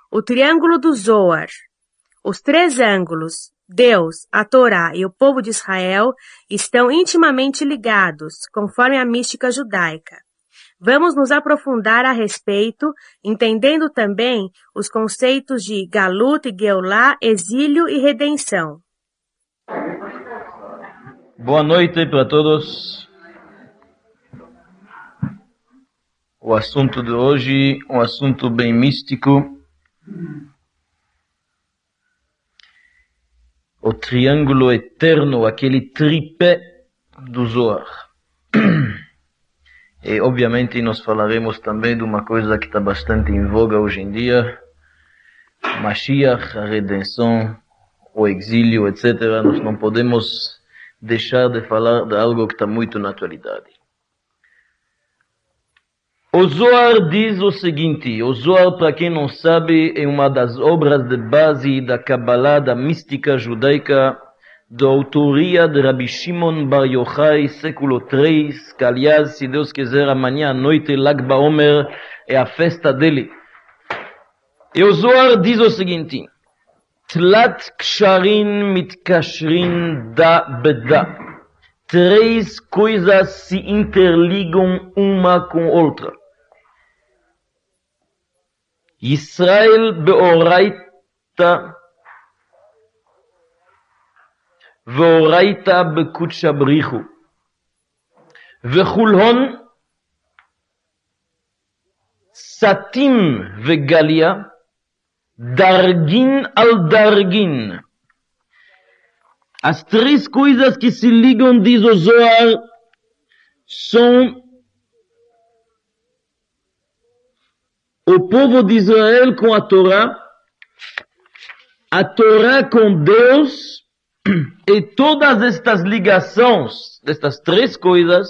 O triângulo do Zohar. Os três ângulos, Deus, a Torá e o povo de Israel, estão intimamente ligados, conforme a mística judaica. Vamos nos aprofundar a respeito, entendendo também os conceitos de Galut e Geulá, exílio e redenção. Boa noite para todos. O assunto de hoje é um assunto bem místico. O triângulo eterno, aquele tripé do Zohar. E obviamente nós falaremos também de uma coisa que está bastante em voga hoje em dia. Mashiach, a redenção, o exílio, etc. Nós não podemos deixar de falar de algo que está muito na atualidade. O Zohar diz o seguinte, o Zohar, para quem não sabe, é uma das obras de base da Kabbalah, da mística judaica, da autoria de Rabbi Shimon Bar Yochai, século III, que aliás, se Deus quiser, amanhã à noite, Lag BaOmer, é a festa dele. E o Zohar diz o seguinte, Tlat ksharin mitkashrin da beda. Três coisas se interligam uma com outra. Israel beoraita veoraita bekutsha brichu vechulhon satim vegalia dargin al dargin. As três coisas que se ligam, diz o Zohar, são o povo de Israel com a Torá com Deus, e todas estas ligações destas três coisas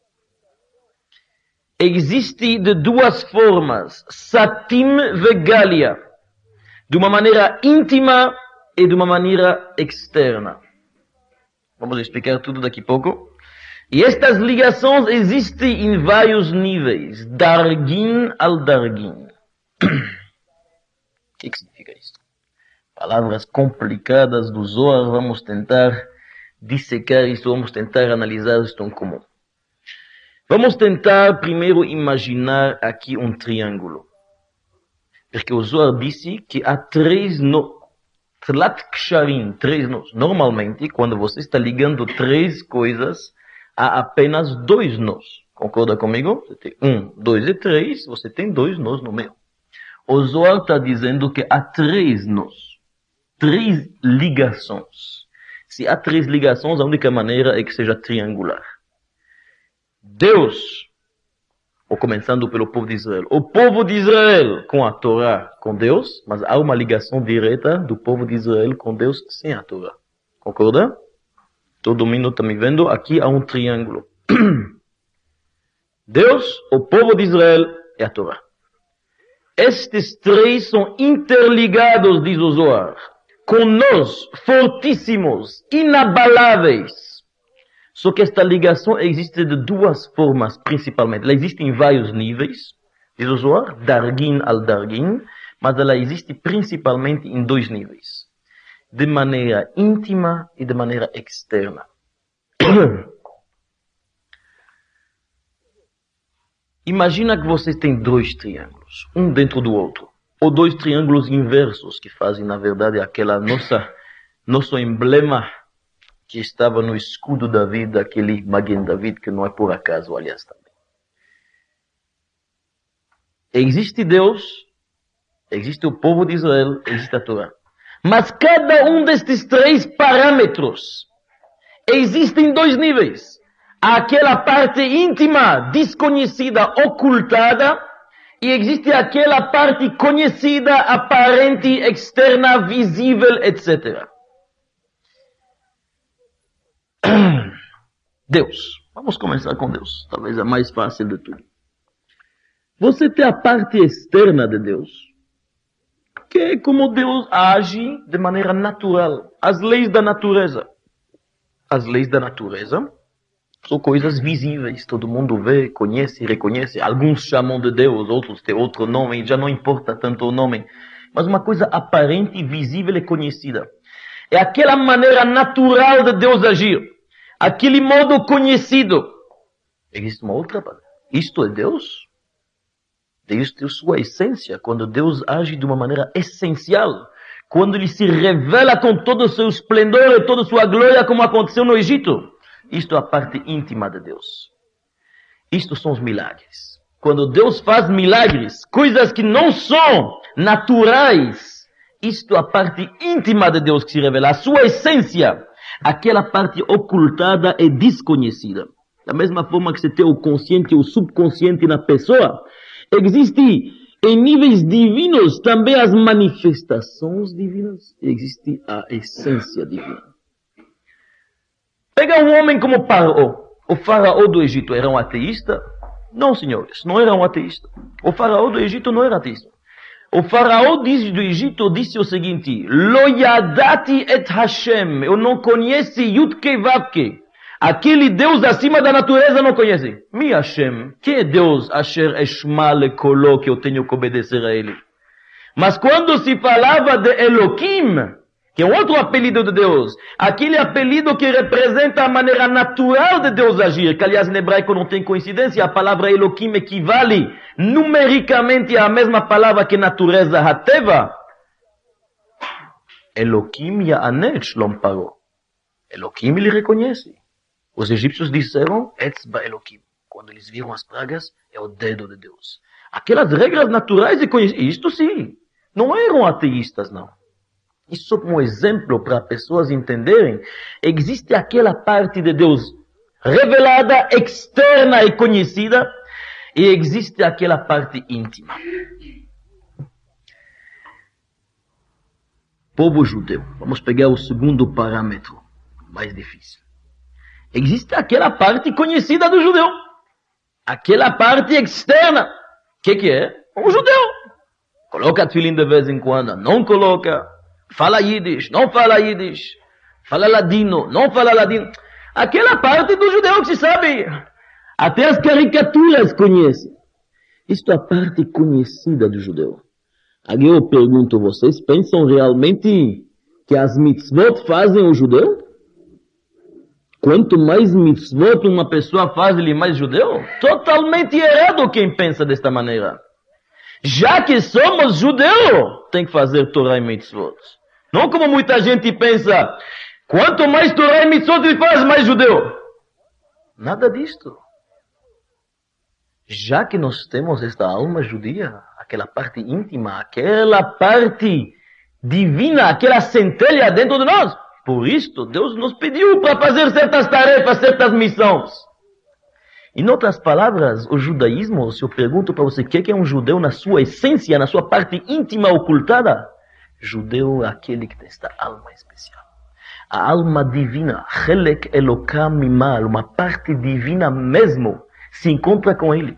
existem de duas formas, satim vegalia, de uma maneira íntima e de uma maneira externa. Vamos explicar tudo daqui a pouco. E estas ligações existem em vários níveis. Dargin al dargin. O que significa isso? Palavras complicadas do Zohar. Vamos tentar dissecar isso. Vamos tentar analisar isto em comum. Vamos tentar primeiro imaginar aqui um triângulo. Porque o Zohar disse que há três Tlat ksharim, três nós. Normalmente, quando você está ligando três coisas, há apenas dois nós. Concorda comigo? Você tem 1, 2 e 3, você tem dois nós no meio. O Zohar está dizendo que há três nós. Três ligações. Se há três ligações, a única maneira é que seja triangular. Deus, ou começando pelo povo de Israel. O povo de Israel com a Torá, com Deus, mas há uma ligação direta do povo de Israel com Deus sem a Torá. Concorda? Todo mundo está me vendo? Aqui há um triângulo. Deus, o povo de Israel e a Torá. Estes três são interligados, diz o Zohar, com nós, fortíssimos, inabaláveis. Só que esta ligação existe de duas formas, principalmente. Ela existe em vários níveis, diz o Zohar, dargin al dargin, mas ela existe principalmente em dois níveis. De maneira íntima e de maneira externa. Imagina que você tem dois triângulos, um dentro do outro. Ou dois triângulos inversos, que fazem, na verdade, aquela nosso emblema que estava no escudo da vida, aquele Magen David, que não é por acaso, aliás, também. Existe Deus, existe o povo de Israel, existe a Torá. Mas cada um destes três parâmetros existe em dois níveis. Há aquela parte íntima, desconhecida, ocultada, e existe aquela parte conhecida, aparente, externa, visível, etc. Deus. Vamos começar com Deus. Talvez é mais fácil de tudo. Você tem a parte externa de Deus, que é como Deus age de maneira natural. As leis da natureza. As leis da natureza são coisas visíveis. Todo mundo vê, conhece, reconhece. Alguns chamam de Deus, outros têm outro nome. Já não importa tanto o nome. mas uma coisa aparente, visível e conhecida. É aquela maneira natural de Deus agir, aquele modo conhecido. Existe uma outra palavra. Isto é Deus? Isto é sua essência, quando Deus age de uma maneira essencial, quando Ele se revela com todo o seu esplendor e toda a sua glória, como aconteceu no Egito. Isto é a parte íntima de Deus. Isto são os milagres. Quando Deus faz milagres, coisas que não são naturais, isto é a parte íntima de Deus que se revela, a sua essência, aquela parte ocultada e desconhecida. Da mesma forma que você tem o consciente e o subconsciente na pessoa, existe em níveis divinos também as manifestações divinas, existe a essência divina. Pega um homem como Faraó. O faraó do Egito era um ateísta? Não, senhores, não era um ateísta. O faraó do Egito não era ateísta. O faraó do Egito disse o seguinte: Lo yadati et Hashem. Eu não conheço Yudke Vavke. Aquele Deus acima da natureza não conhece. Mi Hashem. Que é Deus Asher Eshma Lekolo, que eu tenho que obedecer a ele? Mas quando se falava de Elohim, que é um outro apelido de Deus, aquele apelido que representa a maneira natural de Deus agir, que aliás em hebraico não tem coincidência, a palavra Elohim equivale numericamente à mesma palavra que natureza, Hateva. Elohim Ya'aneh Shlom Paro. Elohim ele reconhece. Os egípcios disseram, Etzba Elohim. Quando eles viram as pragas, é o dedo de Deus. Aquelas regras naturais e conhecidas, isto sim, não eram ateístas não. Isso é um exemplo para pessoas entenderem. Existe aquela parte de Deus revelada, externa e conhecida, e existe aquela parte íntima. Povo judeu. Vamos pegar o segundo parâmetro, mais difícil. Existe aquela parte conhecida do judeu. Aquela parte externa. O que é? O judeu. Coloca tefilim de vez em quando, não coloca. Fala Yiddish, não fala Yiddish. Fala ladino, não fala ladino. Aquela parte do judeu que se sabe. Até as caricaturas conhece. Isto é a parte conhecida do judeu. Aqui eu pergunto, vocês pensam realmente que as mitzvot fazem o judeu? Quanto mais mitzvot uma pessoa faz, ele é mais judeu? Totalmente errado quem pensa desta maneira. Já que somos judeus, tem que fazer Torah e mitzvot. Não como muita gente pensa, quanto mais Torah e mitzvot ele faz, mais judeu. Nada disto. Já que nós temos esta alma judia, aquela parte íntima, aquela parte divina, aquela centelha dentro de nós, por isto Deus nos pediu para fazer certas tarefas, certas missões. Em outras palavras, o judaísmo, se eu pergunto para você o que é um judeu na sua essência, na sua parte íntima ocultada, judeu é aquele que tem esta alma especial. A alma divina, Chelek Elokam Mimal, uma parte divina mesmo, se encontra com ele.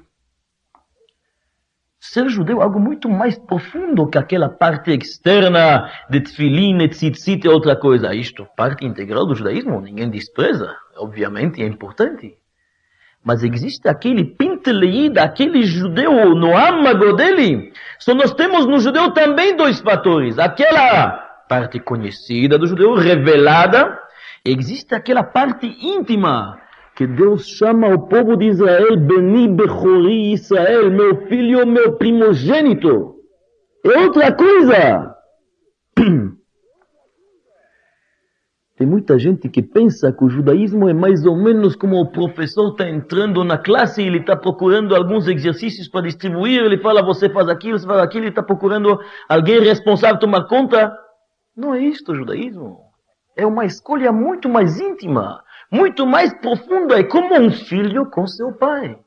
Ser judeu é algo muito mais profundo que aquela parte externa de tefilim, de tzitzit e outra coisa. Isto, parte integral do judaísmo, ninguém despreza, obviamente é importante. Mas existe aquele pinteleída, aquele judeu no âmago dele. Só nós temos no judeu também dois fatores. Aquela parte conhecida do judeu, revelada. Existe aquela parte íntima, que Deus chama o povo de Israel, Beni Bechori Israel, meu filho, meu primogênito. É outra coisa. Tem muita gente que pensa que o judaísmo é mais ou menos como o professor está entrando na classe e ele está procurando alguns exercícios para distribuir, ele fala, você faz aquilo, ele está procurando alguém responsável tomar conta. Não é isto o judaísmo. É uma escolha muito mais íntima, muito mais profunda. É como um filho com seu pai.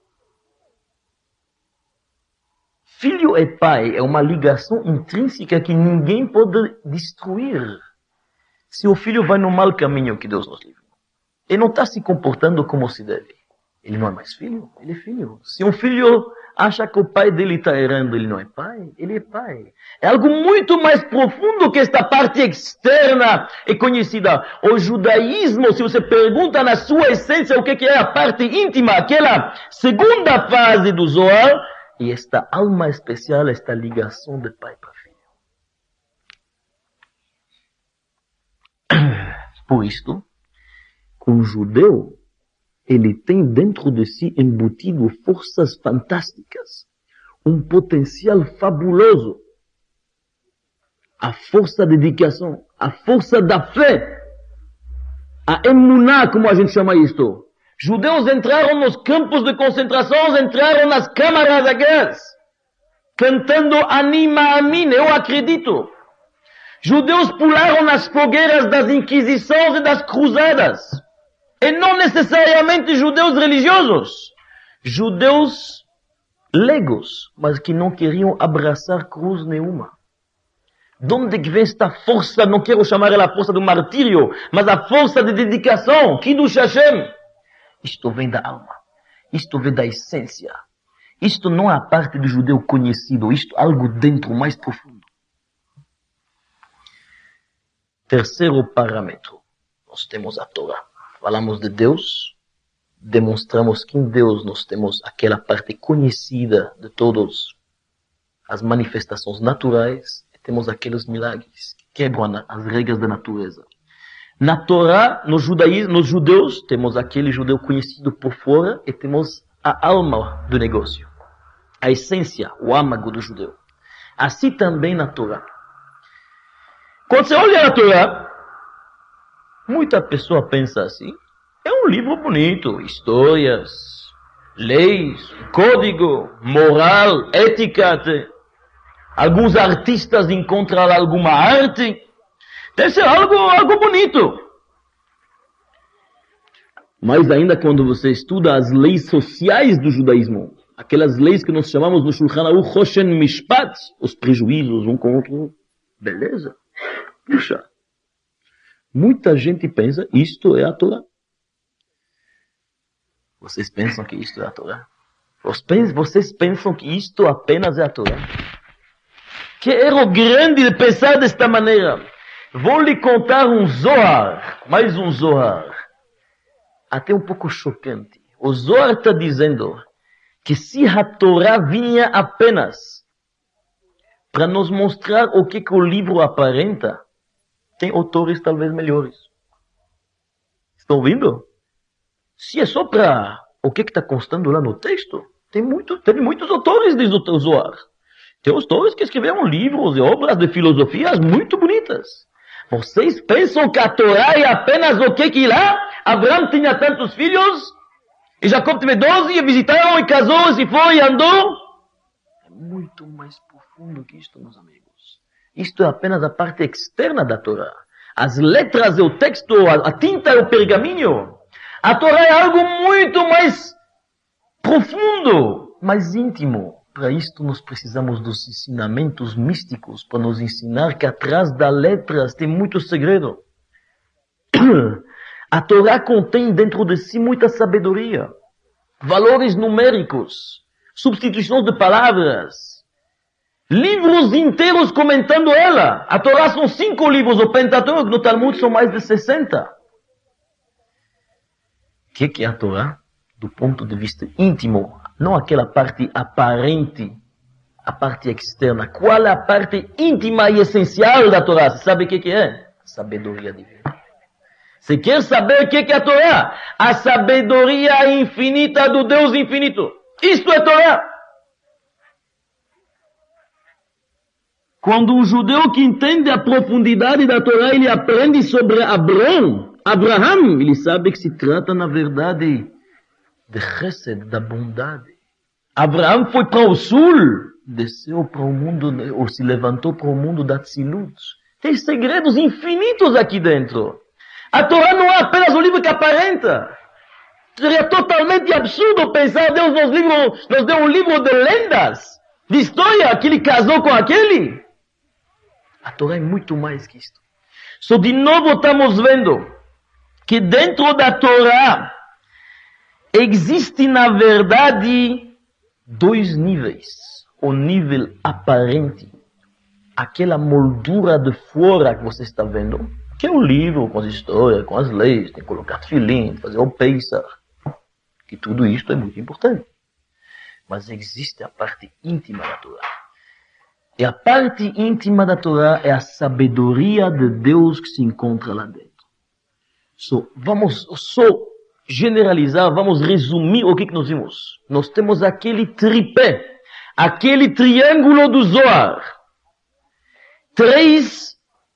Filho e pai é uma ligação intrínseca que ninguém pode destruir. Se o filho vai no mau caminho, que Deus nos livre, ele não está se comportando como se deve. Ele não é mais filho, ele é filho. Se um filho acha que o pai dele está errando, ele não é pai, ele é pai. É algo muito mais profundo que esta parte externa e conhecida. O judaísmo, se você pergunta na sua essência o que é a parte íntima, aquela segunda fase do Zohar, e esta alma especial, esta ligação de pai para filho. Por isto, um judeu, ele tem dentro de si embutido forças fantásticas, um potencial fabuloso, a força da dedicação, a força da fé, a emuná, como a gente chama isto. Judeus entraram nos campos de concentração, entraram nas câmaras de gás, cantando Anima Amin, eu acredito. Judeus pularam nas fogueiras das inquisições e das cruzadas. E não necessariamente judeus religiosos. Judeus leigos, mas que não queriam abraçar cruz nenhuma. De onde vem esta força? Não quero chamar ela a força do martírio, mas a força de dedicação. Kiddush Hashem. Isto vem da alma. Isto vem da essência. Isto não é a parte do judeu conhecido. Isto é algo dentro, mais profundo. Terceiro parâmetro. Nós temos a Torá. Falamos de Deus. Demonstramos que em Deus nós temos aquela parte conhecida de todas as manifestações naturais. E temos aqueles milagres que quebram as regras da natureza. Na Torá, nos judeus, temos aquele judeu conhecido por fora e temos a alma do negócio. A essência, o âmago do judeu. Assim também na Torá. Quando você olha a Torá, muita pessoa pensa assim, é um livro bonito, histórias, leis, código, moral, ética. Alguns artistas encontram alguma arte. Deve ser algo bonito. Mas ainda quando você estuda as leis sociais do judaísmo, aquelas leis que nós chamamos no Shulchan Aruch Choshen Mishpat, os prejuízos um com o outro, beleza. Puxa, muita gente pensa, isto é a Torá. Vocês pensam que isto é a Torá? Vocês pensam que isto apenas é a Torá? Que erro grande de pensar desta maneira. Vou lhe contar um Zohar, mais um Zohar, até um pouco chocante. O Zohar está dizendo que se a Torá vinha apenas para nos mostrar o que o livro aparenta, tem autores talvez melhores. Estão ouvindo? Se é só para o que está constando lá no texto, teve muitos autores do Zohar. Tem autores que escreveram livros e obras de filosofias muito bonitas. Vocês pensam que a Torá é apenas o que lá? Abraão tinha tantos filhos, e Jacob teve 12, e visitaram, e casou, e se foi, e andou. É muito mais profundo que isto, meus amigos. Isto é apenas a parte externa da Torá. As letras e o texto, a tinta e o pergaminho. A Torá é algo muito mais profundo, mais íntimo. Para isto nós precisamos dos ensinamentos místicos, para nos ensinar que atrás das letras tem muito segredo. A Torá contém dentro de si muita sabedoria, valores numéricos, substituições de palavras, livros inteiros comentando ela. A Torá são 5 livros, o Pentateuco no Talmud são mais de 60. O que é a Torá? Do ponto de vista íntimo, não aquela parte aparente, a parte externa. Qual é a parte íntima e essencial da Torá? Você sabe o que é? A sabedoria divina. Você quer saber o que é a Torá? A sabedoria infinita do Deus infinito. Isto é Torá. Quando um judeu que entende a profundidade da Torá, ele aprende sobre Abraham, ele sabe que se trata, na verdade, de Chesed, da bondade. Abraão foi para o sul, desceu para o mundo, ou se levantou para o mundo da Tzilut. Tem segredos infinitos aqui dentro. A Torá não é apenas um livro que aparenta. Seria totalmente absurdo pensar, Deus nos deu um livro de lendas, de história, que ele casou com aquele. A Torá é muito mais que isto. Só de novo estamos vendo que dentro da Torá existe, na verdade, 2 níveis. O nível aparente, aquela moldura de fora que você está vendo, que é o livro com as histórias, com as leis, tem que colocar tefilim, fazer o Pesach, que tudo isto é muito importante. Mas existe a parte íntima da Torá. E a parte íntima da Torá é a sabedoria de Deus que se encontra lá dentro. Vamos só generalizar, vamos resumir o que nós vimos. Nós temos aquele tripé, aquele triângulo do Zohar. 3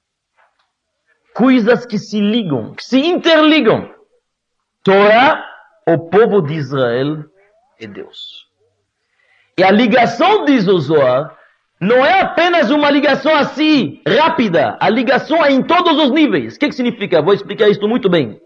coisas que se ligam, que se interligam. Torá, o povo de Israel e Deus. E a ligação, diz o Zohar, não é apenas uma ligação assim, rápida. A ligação é em todos os níveis. O que significa? Vou explicar isso muito bem.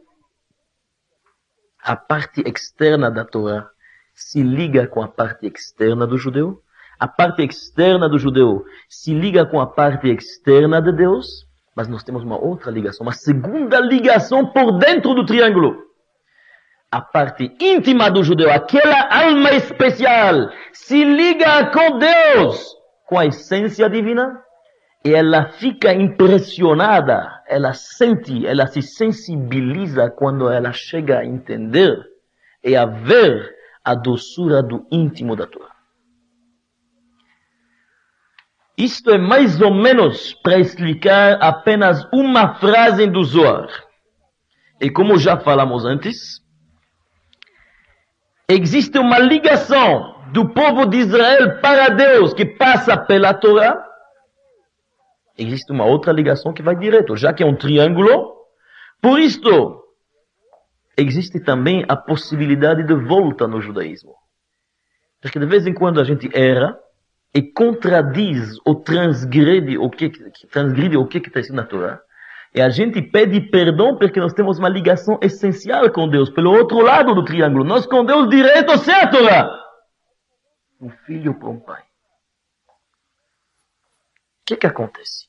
A parte externa da Torá se liga com a parte externa do judeu. A parte externa do judeu se liga com a parte externa de Deus. Mas nós temos uma outra ligação, uma segunda ligação por dentro do triângulo. A parte íntima do judeu, aquela alma especial, se liga com Deus, com a essência divina, e ela fica impressionada, ela sente, ela se sensibiliza quando ela chega a entender e a ver a doçura do íntimo da Torá. Isto é mais ou menos para explicar apenas uma frase do Zohar. E como já falamos antes, existe uma ligação do povo de Israel para Deus que passa pela Torá. Existe uma outra ligação que vai direto, já que é um triângulo. Por isto, existe também a possibilidade de volta no judaísmo. Porque de vez em quando a gente erra e contradiz ou transgride o que está escrito na Torá. E a gente pede perdão porque nós temos uma ligação essencial com Deus, pelo outro lado do triângulo. Nós com Deus direto sem a Torá. Um filho para um pai. O que acontece?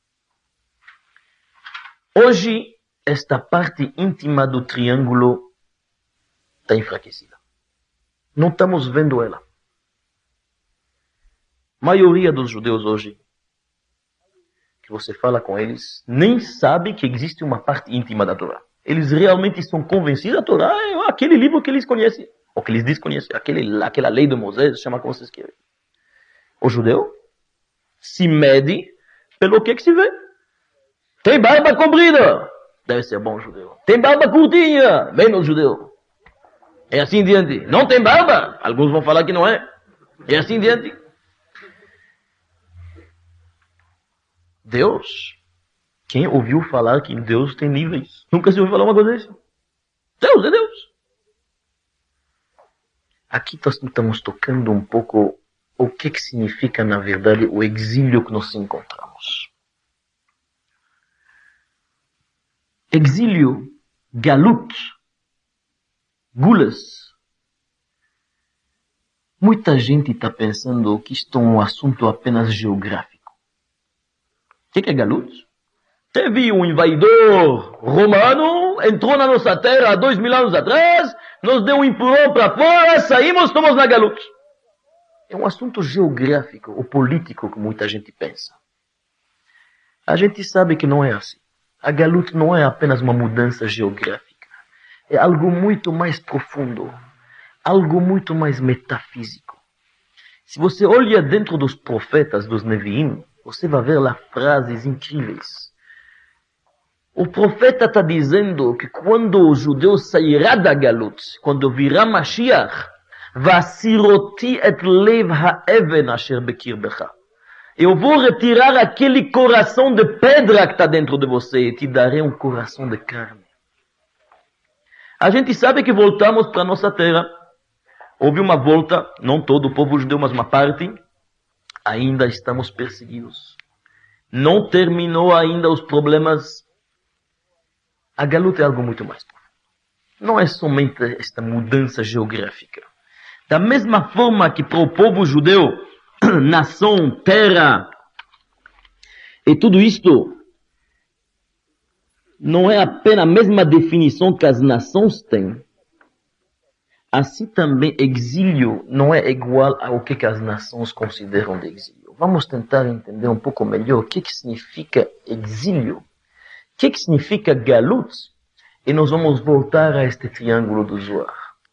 Hoje, esta parte íntima do triângulo está enfraquecida. Não estamos vendo ela. A maioria dos judeus hoje, que você fala com eles, nem sabe que existe uma parte íntima da Torá. Eles realmente são convencidos, a Torá é aquele livro que eles conhecem, ou que eles desconhecem, aquela lei de Moisés, chama como vocês querem. O judeu se mede pelo que se vê. Tem barba comprida, deve ser bom judeu. Tem barba curtinha, menos judeu. É assim diante. Não tem barba, alguns vão falar que não é. É assim diante. Deus. Quem ouviu falar que Deus tem níveis? Nunca se ouviu falar uma coisa dessa. Deus é Deus. Aqui nós estamos tocando um pouco o que significa, na verdade, o exílio que nós encontramos. Exílio, galut, gulas. Muita gente está pensando que isto é um assunto apenas geográfico. O que é galut? Teve um invadidor romano, entrou na nossa terra há 2000 anos atrás, nos deu um empurrão para fora, saímos, estamos na galut. É um assunto geográfico ou político que muita gente pensa. A gente sabe que não é assim. A galut não é apenas uma mudança geográfica. É algo muito mais profundo, algo muito mais metafísico. Se você olha dentro dos profetas, dos Neviim, você vai ver lá frases incríveis. O profeta está dizendo que quando o judeu sairá da galut, quando virá Mashiach, Vasiroti et lev ha'even asher bekirbecha. Eu vou retirar aquele coração de pedra que está dentro de você e te darei um coração de carne. A gente sabe que voltamos para nossa terra. Houve uma volta, não todo o povo judeu, mas uma parte. Ainda estamos perseguidos. Não terminou ainda os problemas. A galuta é algo muito mais profundo. Não é somente esta mudança geográfica. Da mesma forma que para o povo judeu, nação, terra, e tudo isto não é apenas a mesma definição que as nações têm. Assim também exílio não é igual ao que as nações consideram de exílio. Vamos tentar entender um pouco melhor o que significa exílio, o que significa galut, e nós vamos voltar a este triângulo do Zohar.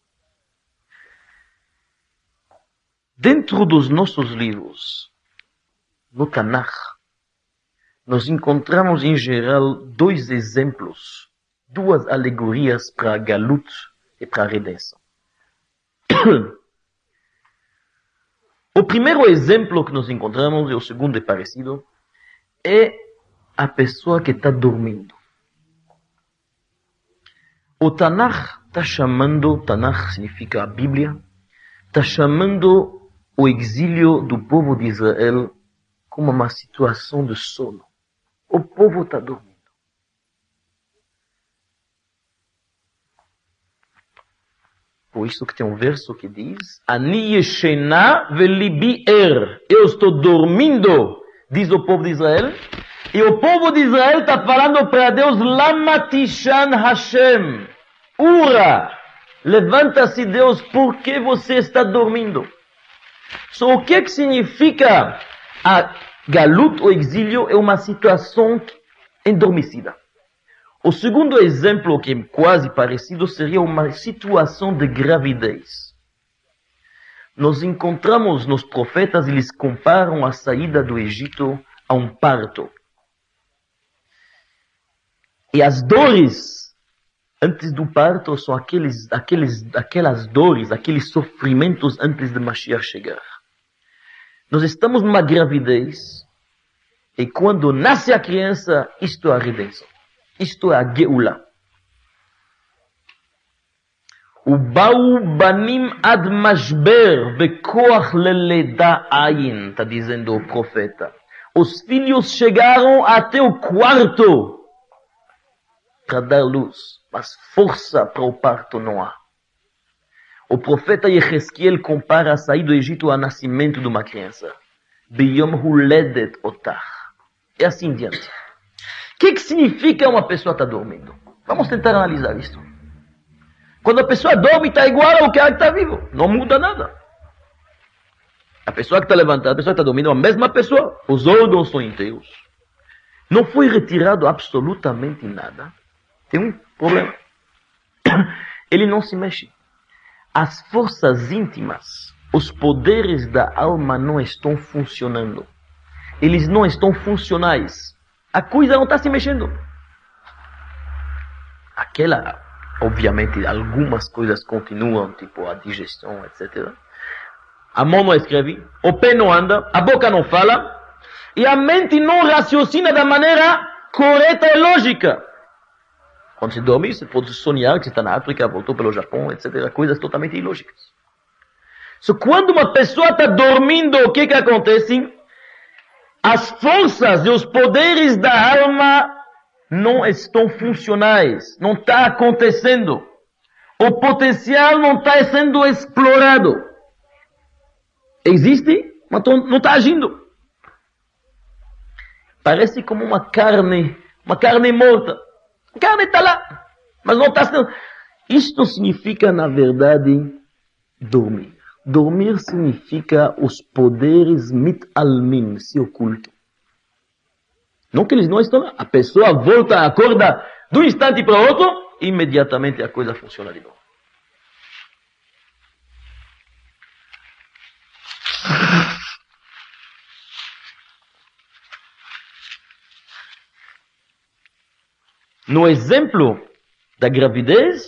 Dentro dos nossos livros, no Tanakh, nós encontramos em geral 2 exemplos duas alegorias para Galut e para a redenção. O primeiro exemplo que nós encontramos, e o segundo é parecido, é a pessoa que está dormindo. O Tanakh está chamando, Tanakh significa a Bíblia, está chamando o exílio do povo de Israel como uma situação de sono. O povo está dormindo. Por isso que tem um verso que diz: Ani yeshena velibi er. Eu estou dormindo, diz o povo de Israel. E o povo de Israel está falando para Deus: Lama tishan Hashem. Ura! Levanta-se, Deus, por que você está dormindo? O que significa a galut, o exílio? É uma situação endormecida. O segundo exemplo, que é quase parecido, seria uma situação de gravidez. Nós encontramos nos profetas, eles comparam a saída do Egito a um parto. E as dores antes do parto são aquelas dores, aqueles sofrimentos antes de Mashiach chegar. Nós estamos numa gravidez, e quando nasce a criança, isto é a redenção. Isto é a Geula. Ubau banim ad mashber vekoach leleda ayin, está dizendo o profeta. Os filhos chegaram até o quarto para dar luz, mas força para o parto não há. O profeta Yechesquiel compara a saída do Egito ao nascimento de uma criança. Biyom huledet otach. E assim em diante. O que significa uma pessoa estar dormindo? Vamos tentar analisar isso. Quando a pessoa dorme, está igual ao que está vivo. Não muda nada. A pessoa que está levantada, a pessoa que está dormindo, é a mesma pessoa. Os órgãos são inteiros. Não foi retirado absolutamente nada. Tem um problema. Ele não se mexe. As forças íntimas, os poderes da alma não estão funcionando. Eles não estão funcionais. A coisa não está se mexendo. Obviamente, algumas coisas continuam, tipo a digestão, etc. A mão não escreve, o pé não anda, a boca não fala, e a mente não raciocina da maneira correta e lógica. Quando se dorme, você pode sonhar que você está na África, voltou pelo Japão, etc. Coisas totalmente ilógicas. Quando uma pessoa está dormindo, o que acontece? As forças e os poderes da alma não estão funcionais. Não está acontecendo. O potencial não está sendo explorado. Existe, mas não está agindo. Parece como uma carne morta. A carne está lá, mas não está sendo. Isto significa, na verdade, dormir. Dormir significa os poderes mit-almin se ocultam. Não que eles não estão lá. A pessoa volta, acorda de um instante para o outro, imediatamente a coisa funciona de novo. No exemplo da gravidez,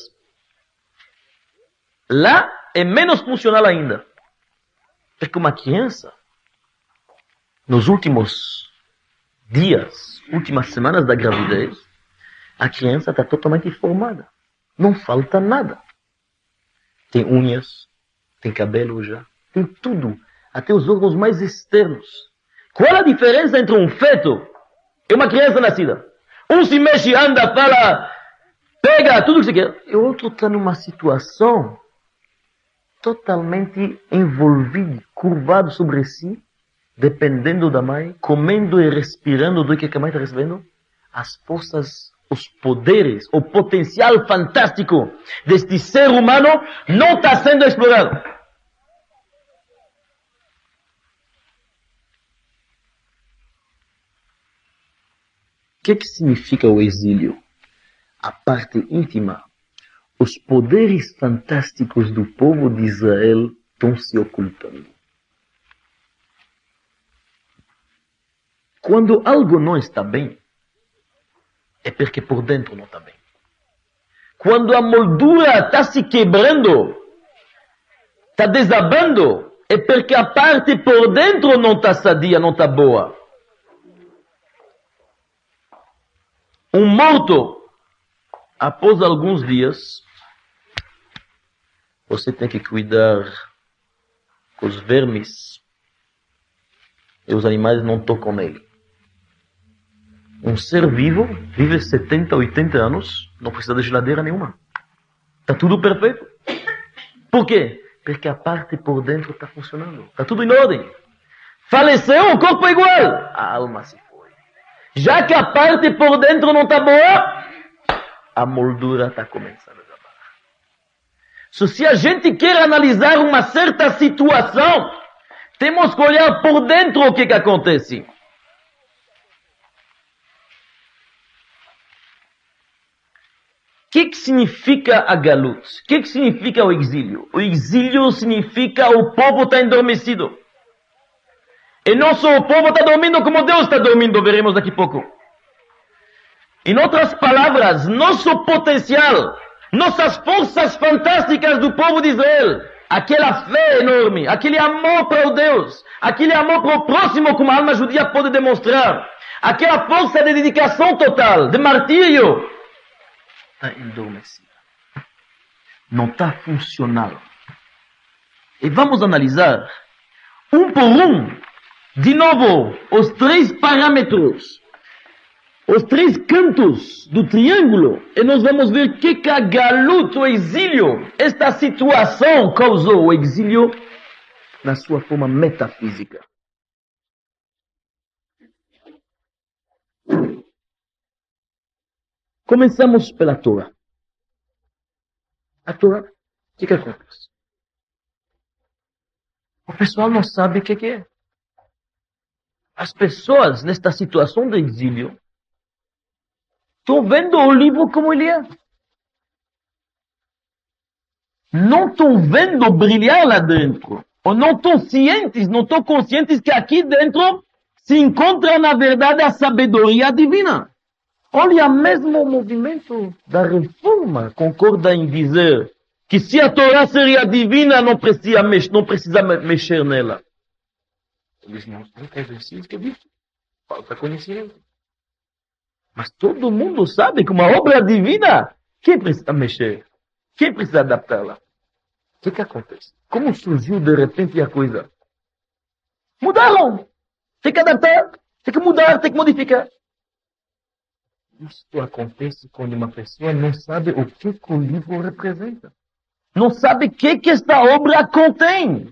lá é menos funcional ainda. Porque uma criança, nos últimos dias, últimas semanas da gravidez, a criança está totalmente formada. Não falta nada. Tem unhas, tem cabelo já, tem tudo. Até os órgãos mais externos. Qual a diferença entre um feto e uma criança nascida? Um se mexe, anda, fala, pega, tudo o que você quer. E o outro está numa situação totalmente envolvido, curvado sobre si, dependendo da mãe, comendo e respirando do que a mãe está recebendo. As forças, os poderes, o potencial fantástico deste ser humano não está sendo explorado. O que significa o exílio? A parte íntima. Os poderes fantásticos do povo de Israel estão se ocultando. Quando algo não está bem, é porque por dentro não está bem. quando a moldura está se quebrando, está desabando, é porque a parte por dentro não está sadia, não está boa. Um morto, após alguns dias, você tem que cuidar com os vermes e os animais não tocam nele. Um ser vivo vive 70, 80 anos, não precisa de geladeira nenhuma. Está tudo perfeito. Por quê? Porque a parte por dentro está funcionando. Está tudo em ordem. Faleceu, o corpo é igual. A alma se foi. Já que a parte por dentro não está boa, a moldura está começando a desabar. Se a gente quer analisar uma certa situação, temos que olhar por dentro o que acontece. O que significa a galut? O que significa o exílio? O exílio significa o povo está endormecido. E não só o povo está dormindo como Deus está dormindo, veremos daqui a pouco. Em outras palavras, nosso potencial, nossas forças fantásticas do povo de Israel, aquela fé enorme, aquele amor para o Deus, aquele amor para o próximo como a alma judia pode demonstrar, aquela força de dedicação total, de martírio, está endormecida. Não está funcional. E vamos analisar, um por um, de novo, os 3 parâmetros, os 3 cantos do triângulo, e nós vamos ver o que a galut, o exílio, esta situação causou o exílio na sua forma metafísica. Começamos pela Torá. A Torá, o que acontece? O pessoal não sabe o que é. As pessoas, nesta situação de exílio, estão vendo o livro como ele é. Não estão vendo brilhar lá dentro. Ou não estão cientes, não estão conscientes que aqui dentro se encontra, na verdade, a sabedoria divina. Olha, mesmo o movimento da reforma concorda em dizer que se a Torá seria divina, não precisa mexer nela. Eles não têm exercício que diz. Falta conhecimento. Mas todo mundo sabe que uma obra divina, quem precisa mexer? Quem precisa adaptá-la? O que acontece? Como surgiu de repente a coisa? Mudaram! Tem que adaptar, tem que mudar, tem que modificar. Isto acontece quando uma pessoa não sabe o que o livro representa. Não sabe o que esta obra contém.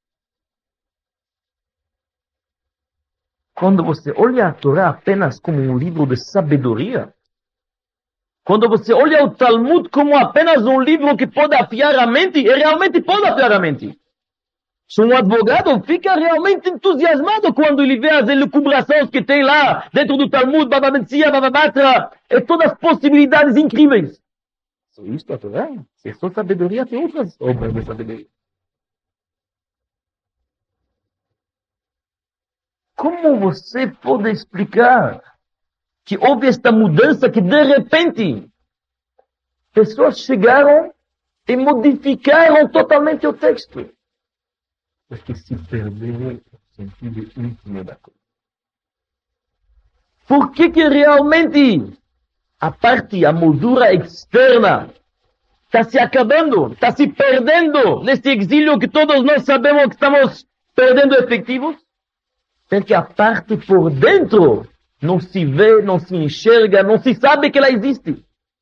Quando você olha a Torá apenas como um livro de sabedoria, quando você olha o Talmud como apenas um livro que pode afiar a mente, e realmente pode afiar a mente. Se um advogado fica realmente entusiasmado quando ele vê as elucubrações que tem lá dentro do Talmud, Bava Metzia, Bava Batra, e todas as possibilidades incríveis. Só isto a Torá? Se é só sabedoria, tem outras obras de sabedoria. Como você pode explicar que houve esta mudança que de repente pessoas chegaram e modificaram totalmente o texto? Porque se perdeu o sentido íntimo da coisa. Por que realmente a parte, a moldura externa está se acabando, está se perdendo nesse exílio que todos nós sabemos que estamos perdendo efetivos? Porque a parte por dentro não se vê, não se enxerga, não se sabe que ela existe.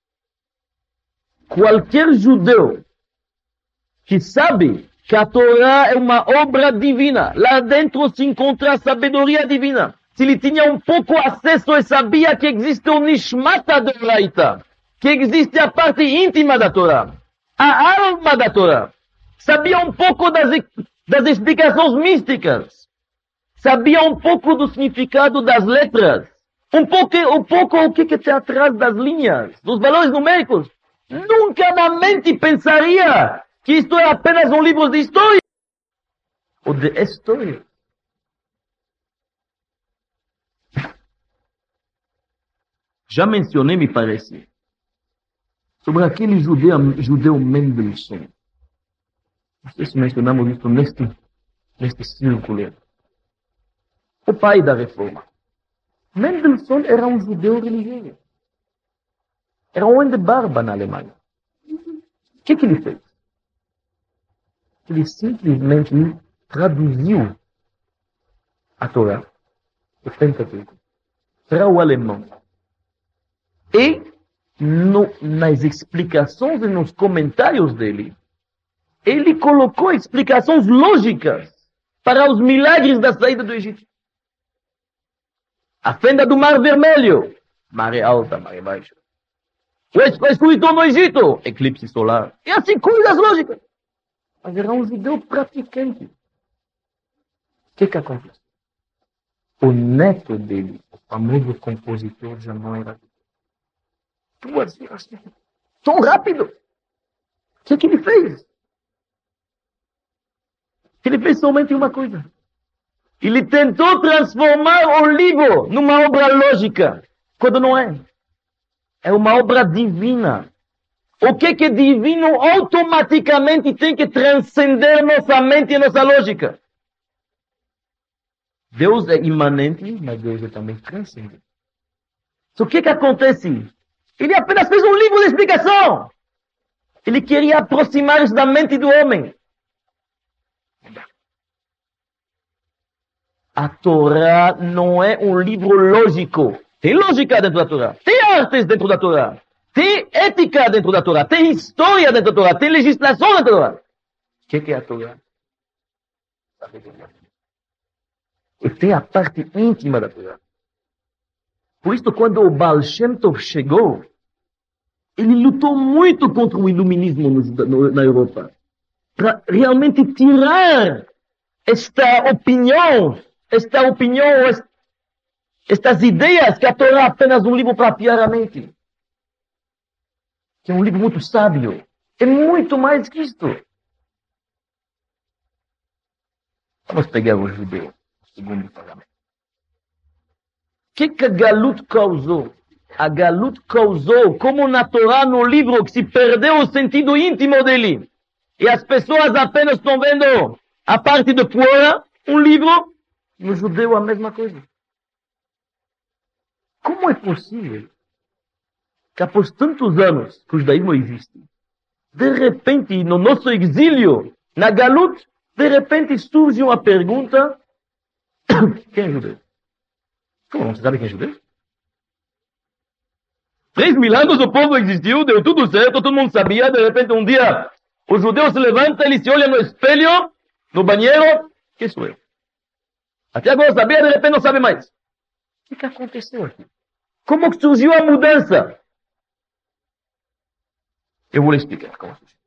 Qualquer judeu que sabe que a Torá é uma obra divina, lá dentro se encontra a sabedoria divina. Se ele tinha um pouco acesso e sabia que existe o Nishmata Doraita, que existe a parte íntima da Torá, a alma da Torá, sabia um pouco das explicações místicas, sabia um pouco do significado das letras, um pouco o que está atrás das linhas, dos valores numéricos. Nunca na mente pensaria que isto é apenas um livro de história ou de história. Já mencionei, me parece, sobre aquele judeu Mendelssohn. Não sei se mencionamos isso neste círculo. O pai da reforma. Mendelssohn era um judeu religioso. Era um homem de barba na Alemanha. O que ele fez? Ele simplesmente traduziu a Torá, o Pentateuco, para o alemão. E nas explicações e nos comentários dele, ele colocou explicações lógicas para os milagres da saída do Egito. A fenda do Mar Vermelho, maré alta, maré baixa. O escuridão no Egito, eclipse solar. E assim, coisas lógicas. Mas era um judeu praticante. O que acontece? O neto dele, o famoso compositor, já não era duas vezes tão rápido. O que ele fez? Ele fez somente uma coisa. Ele tentou transformar o livro numa obra lógica, quando não é. É uma obra divina. O que é divino automaticamente tem que transcender nossa mente e nossa lógica. Deus é imanente, mas Deus é também transcendente. O que acontece? Ele apenas fez um livro de explicação. Ele queria aproximar-se da mente do homem. A Torá não é um livro lógico. Tem lógica dentro da Torá. Tem artes dentro da Torá. Tem ética dentro da Torá. Tem história dentro da Torá. Tem legislação dentro da Torá. O que é a Torá? E tem a parte íntima da Torá. Por isso, quando o Baal Shem Tov chegou, ele lutou muito contra o iluminismo na Europa. Para realmente tirar esta opinião, estas ideias que a Torá é apenas um livro para apiar a mente. Que é um livro muito sábio. É muito mais que isto. Vamos pegar o judeu, o segundo pagamento. O que a Galut causou? A Galut causou, como na Torá, no livro, que se perdeu o sentido íntimo dele. E as pessoas apenas estão vendo a parte de fora, um livro. No judeu a mesma coisa. Como é possível que após tantos anos que o judaísmo existe, de repente, no nosso exílio, na Galut, de repente surge uma pergunta: quem é judeu? Como não se sabe quem é judeu? 3.000 anos o povo existiu, deu tudo certo, todo mundo sabia, de repente um dia o judeu se levanta, ele se olha no espelho, no banheiro, quem sou eu? Até agora sabia, de repente não sabe mais. O que aconteceu aqui? Como que surgiu a mudança? Eu vou lhe explicar como surgiu.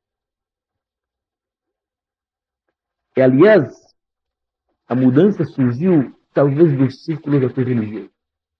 E, aliás, a mudança surgiu talvez do círculo da tua religião.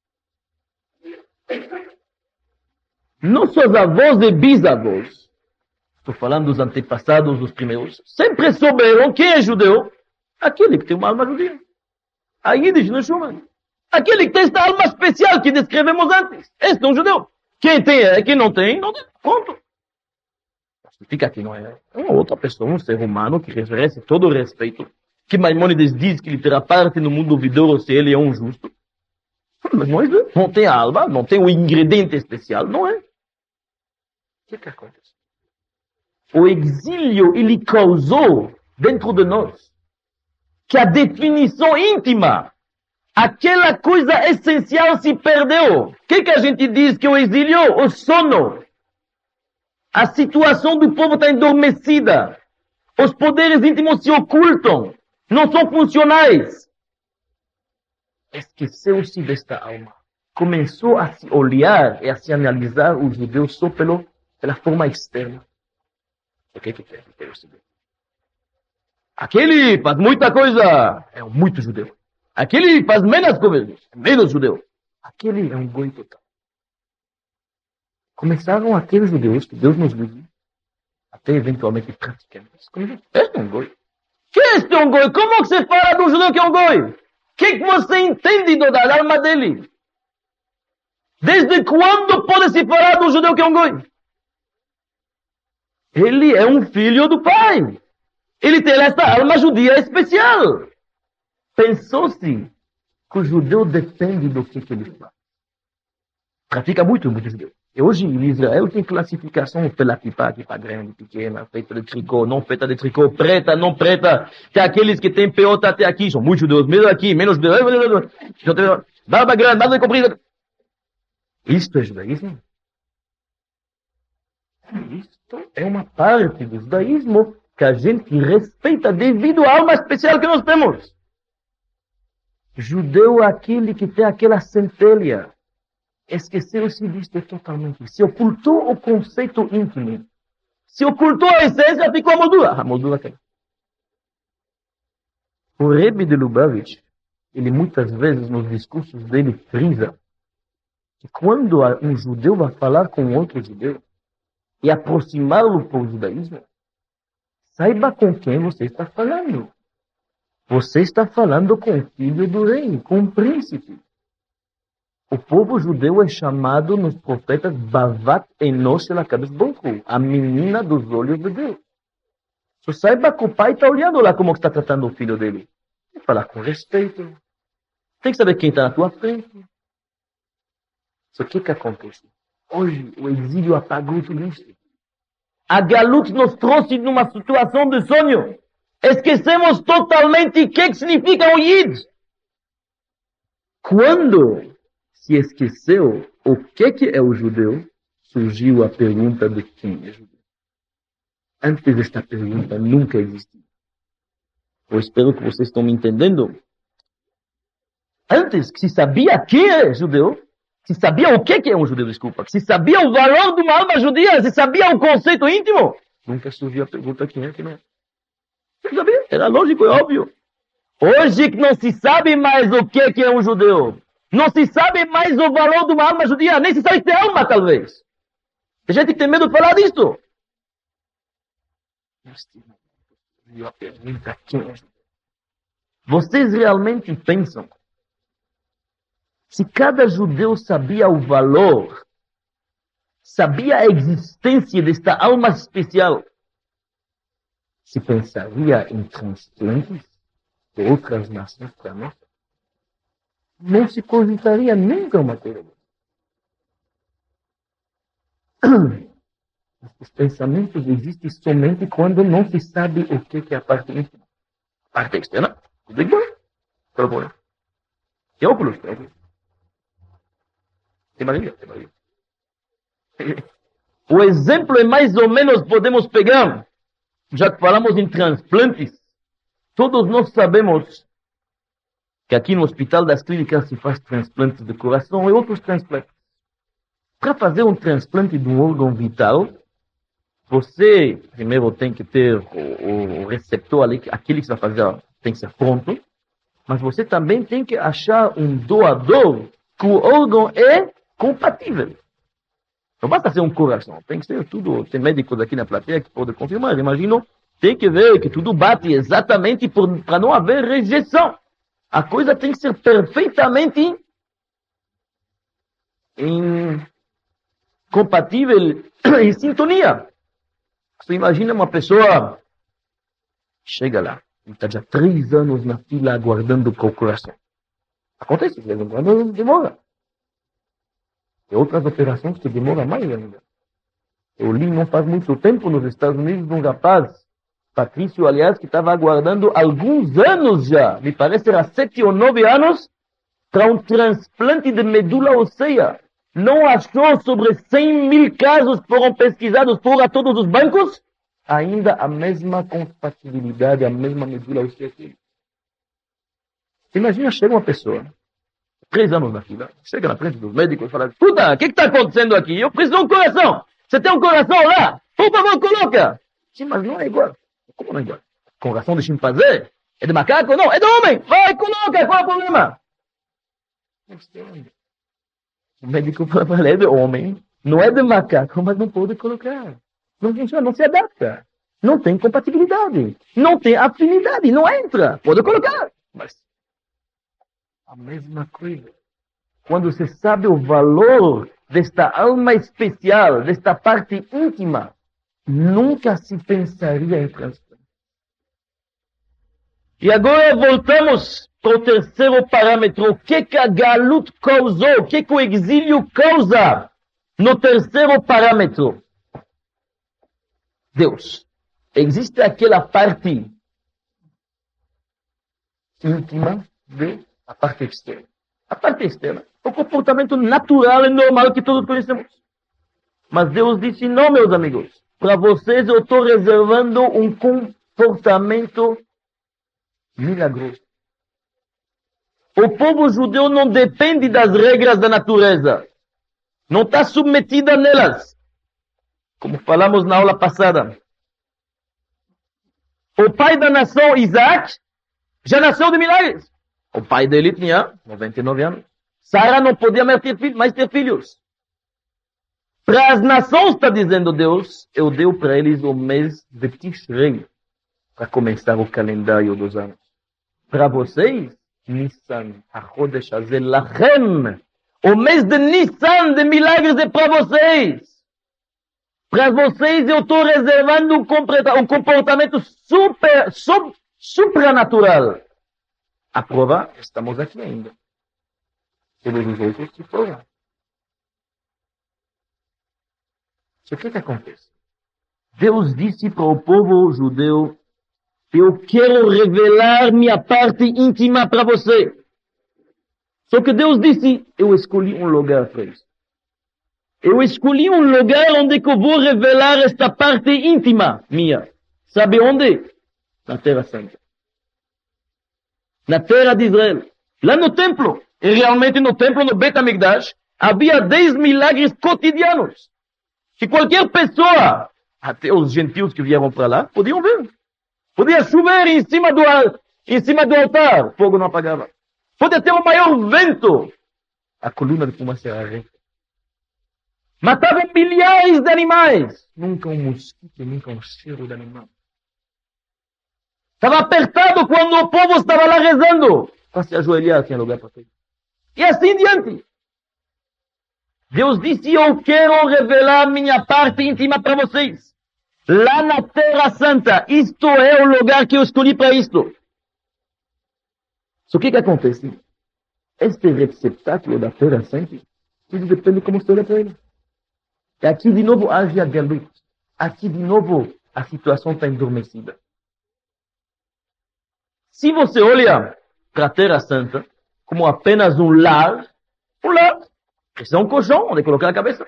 Nossos avós e bisavós, estou falando dos antepassados, dos primeiros, sempre souberam quem é judeu, aquele que tem uma alma judia. A Yiddish não chama. Aquele que tem esta alma especial que descrevemos antes. Este é um judeu. Quem tem é, quem não tem, não tem. Ponto. Significa que não é uma outra pessoa, um ser humano que merece todo o respeito. Que Maimônides diz que ele terá parte no mundo vindouro se ele é um justo. Mas não tem a alma, não tem o ingrediente especial, não é. O que acontece? O exílio, ele causou dentro de nós que a definição íntima, aquela coisa essencial se perdeu. O que a gente diz que é o exílio? O sono. A situação do povo está endormecida. Os poderes íntimos se ocultam. Não são funcionais. Esqueceu-se desta alma. Começou a se olhar e a se analisar o judeu só pela forma externa. O que quer dizer o seguinte? Aquele faz muita coisa, é um muito judeu. Aquele faz menos coisas, é menos judeu. Aquele é um goi total. Começaram aqueles judeus que Deus nos livre, até eventualmente praticantes. Este é um goi. Que este é um goi? Como que você fala de um judeu que é um goi? O que você entende da alma dele? Desde quando pode se falar de um judeu que é um goi? Ele é um filho do Pai. Ele tem essa alma judia especial. Pensou-se que o judeu depende do que ele faz. Pratica muito judeu. E hoje em Israel tem classificação pela kippah grande, pequena, feita de tricô, não feita de tricô, preta, não preta. Tem aqueles que têm peota até aqui, são muitos judeus, menos aqui, menos judeus, barba grande, barba comprida. Isto é judaísmo? Isto é uma parte do judaísmo que a gente respeita devido à alma especial que nós temos. Judeu é aquele que tem aquela centelha. Esqueceu-se disto totalmente. Se ocultou o conceito íntimo. Se ocultou a essência, ficou a moldura. A moldura caiu. O Rebbe de Lubavitch, ele muitas vezes nos discursos dele frisa que quando um judeu vai falar com outro judeu e aproximá-lo para o judaísmo, saiba com quem você está falando. Você está falando com o filho do rei, com o príncipe. O povo judeu é chamado nos profetas Bavat Enosh Shel HaKadosh Baruch Hu, a menina dos olhos de Deus. Só saiba que o pai está olhando lá como está tratando o filho dele. Tem que falar com respeito. Tem que saber quem está na tua frente. Só que acontece? Hoje o exílio apagou tudo isso. A Galut nos trouxe numa situação de sonho. Esquecemos totalmente o que significa o Yid. Quando se esqueceu o que é o judeu, surgiu a pergunta de quem é judeu. Antes esta pergunta nunca existiu. Eu espero que vocês estão me entendendo. Antes que se sabia quem é judeu, se sabia o que é um judeu, desculpa, que se sabia o valor de uma alma judia, se sabia o conceito íntimo, nunca surgiu a pergunta quem é, quem não é. Você sabia? Era lógico, é óbvio. Hoje que não se sabe mais o que é um judeu, não se sabe mais o valor de uma alma judia, nem se sabe ter alma, talvez. Tem gente que tem medo de falar disso. Vocês realmente pensam se cada judeu sabia o valor, sabia a existência desta alma especial, se pensaria em transplantes de outras nações para nós? Não se cogitaria nunca uma coisa. Os pensamentos existem somente quando não se sabe o que é a parte íntima. A parte externa, tudo igual. Problema. Que óculos? Tem maravilha. O exemplo é mais ou menos, podemos pegar, já que falamos em transplantes, todos nós sabemos que aqui no Hospital das Clínicas se faz transplantes de coração e outros transplantes. Para fazer um transplante de um órgão vital, você primeiro tem que ter o receptor ali, aquele que você vai fazer tem que ser pronto, mas você também tem que achar um doador que o órgão é compatível. Não basta ser um coração, tem que ser tudo. Tem médicos aqui na plateia que podem confirmar, imagino, tem que ver que tudo bate exatamente para não haver rejeição. A coisa tem que ser perfeitamente compatível, em sintonia. Você imagina uma pessoa, chega lá, está já 3 anos na fila aguardando o coração. Acontece, quando demora. Tem outras operações que demoram mais ainda. Eu li não faz muito tempo nos Estados Unidos de um rapaz, Patrício, aliás, que estava aguardando alguns anos já, me parece era 7 ou 9 anos, para um transplante de medula óssea. Não achou sobre 100.000 casos que foram pesquisados por todos os bancos, ainda a mesma compatibilidade, a mesma medula óssea. Imagina, chega uma pessoa, 3 anos na fila, chega na frente dos médicos e fala, escuta, o que está acontecendo aqui? Eu preciso de um coração. Você tem um coração lá? Por favor, coloca. Sim, mas não é igual. Como não é igual? Coração de chimpanzé? É de macaco? Não, é de homem. Vai, coloca, qual é o problema? O médico fala, é de homem, não é de macaco, mas não pode colocar. Não funciona, não se adapta. Não tem compatibilidade. Não tem afinidade, não entra. Pode colocar. Mas a mesma coisa. Quando você sabe o valor desta alma especial, desta parte íntima, nunca se pensaria em transplante. E agora voltamos para o terceiro parâmetro. O que a Galut causou? O que o exílio causa no terceiro parâmetro? Deus. Existe aquela parte íntima de a parte externa. A parte externa é o comportamento natural e normal que todos conhecemos. Mas Deus disse, não, meus amigos, para vocês eu estou reservando um comportamento milagroso. O povo judeu não depende das regras da natureza. Não está submetida nelas. Como falamos na aula passada. O pai da nação, Isaac, já nasceu de milagres. O pai dele tinha 99 anos. Sara não podia mais ter filhos. Para as nações, está dizendo Deus, eu dei para eles o mês de Tishrei, para começar o calendário dos anos. Para vocês, Nissan, HaChodesh Hazeh Lachem, o mês de Nissan, de milagres, é para vocês. Para vocês, eu estou reservando um comportamento supranatural. A prova, estamos aqui ainda. Todos os outros se foram. O que acontece? Deus disse para o povo judeu, eu quero revelar minha parte íntima para você. Só que Deus disse, eu escolhi um lugar para isso. Eu escolhi um lugar onde eu vou revelar esta parte íntima minha. Sabe onde? Na Terra Santa. Na Terra de Israel. Lá no templo. E realmente no templo, no Bet HaMikdash, havia 10 milagres cotidianos. Que qualquer pessoa, até os gentios que vieram para lá, podiam ver. Podia chover em cima do altar, o fogo não apagava. Podia ter o maior vento, a coluna de fumaça era reta. Matavam milhares de animais. Nunca um mosquito, nunca um cheiro de animal. Estava apertado quando o povo estava lá rezando. Para se ajoelhar, tinha lugar para tudo. E assim diante. Deus disse, eu quero revelar minha parte íntima para vocês. Lá na Terra Santa, isto é o lugar que eu escolhi para isto. Só que acontece? Este receptáculo da Terra Santa, tudo depende de como você olha para ele. E aqui de novo age a Galut. Aqui de novo a situação está endormecida. Se você olha para a Terra Santa como apenas um lar, isso é um colchão onde colocar a cabeça.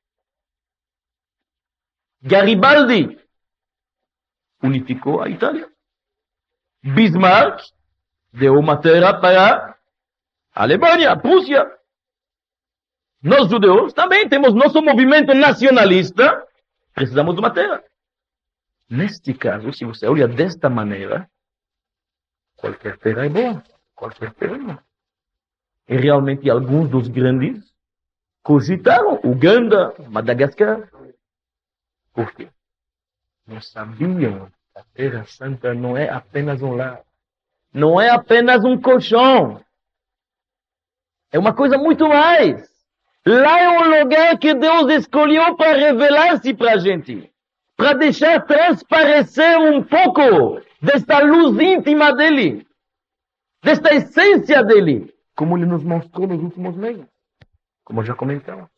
Garibaldi unificou a Itália. Bismarck deu uma terra para a Alemanha, a Prússia. Nós judeus também temos nosso movimento nacionalista. Precisamos de uma terra. Neste caso, se você olha desta maneira, qualquer terra é boa. Qualquer terra é boa. E realmente alguns dos grandes cogitaram Uganda, Madagascar. Por quê? Não sabiam que a Terra Santa não é apenas um lar. Não é apenas um colchão. É uma coisa muito mais. Lá é um lugar que Deus escolheu para revelar-se para a gente. Para deixar transparecer um pouco desta luz íntima dele. Desta essência dele. Como ele nos mostrou nos últimos meses. Como já comentamos.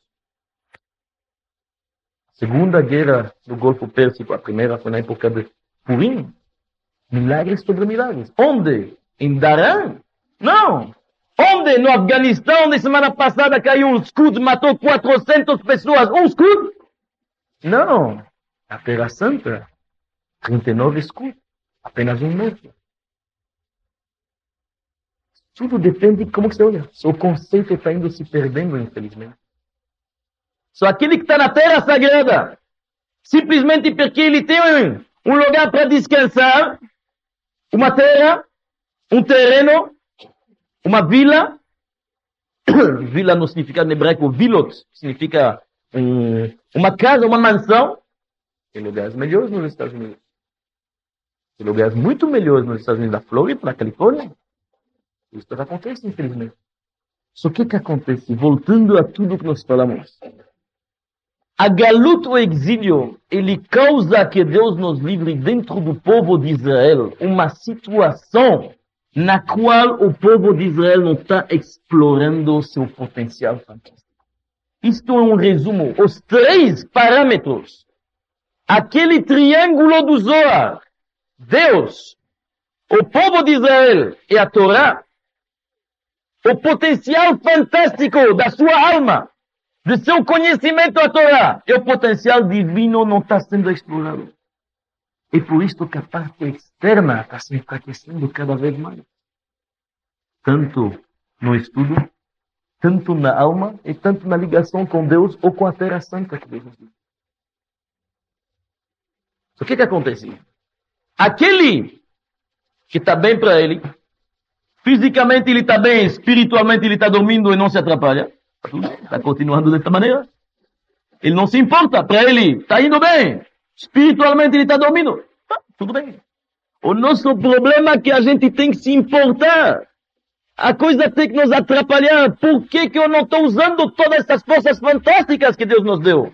A Segunda Guerra do Golfo Pérsico, a primeira foi na época de Purim. Milagres sobre milagres. Onde? Em Daran? Não. Onde? No Afeganistão, onde semana passada caiu um Scud, matou 400 pessoas. Um Scud? Não. A Terra Santa, 39 Scud. Apenas um mês. Tudo depende de como você olha. O conceito está indo se perdendo, infelizmente. Só aquele que está na Terra Sagrada, simplesmente porque ele tem um lugar para descansar, uma terra, um terreno, uma vila. Vila no significado hebraico, vilot, significa uma casa, uma mansão. Tem lugares melhores nos Estados Unidos. Tem lugares muito melhores nos Estados Unidos, da Flórida, na Califórnia. Isso acontece, infelizmente. Só que acontece? Voltando a tudo que nós falamos. A galut, o exílio, ele causa que Deus nos livre dentro do povo de Israel uma situação na qual o povo de Israel não está explorando seu potencial fantástico. Isto é um resumo. Os 3 parâmetros. Aquele triângulo do Zohar. Deus, o povo de Israel e a Torá. O potencial fantástico da sua alma, de seu conhecimento a Torá, e o potencial divino não está sendo explorado. É por isso que a parte externa está se enfraquecendo cada vez mais. Tanto no estudo, tanto na alma e tanto na ligação com Deus ou com a Terra Santa que Deus nos deu. O que acontece? Aquele que está bem para ele, fisicamente ele está bem, espiritualmente ele está dormindo e não se atrapalha, está continuando dessa maneira. Ele não se importa, para ele está indo bem, espiritualmente ele está dormindo, tudo bem. O nosso problema é que a gente tem que se importar. A coisa tem que nos atrapalhar. Por que eu não estou usando todas essas forças fantásticas que Deus nos deu?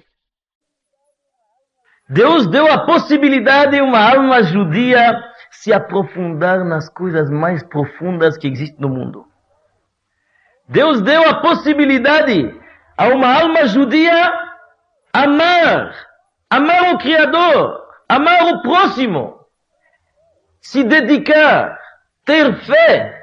Deus deu a possibilidade de uma alma judia se aprofundar nas coisas mais profundas que existem no mundo. Deus deu a possibilidade a uma alma judia amar o Criador, amar o próximo, se dedicar, ter fé.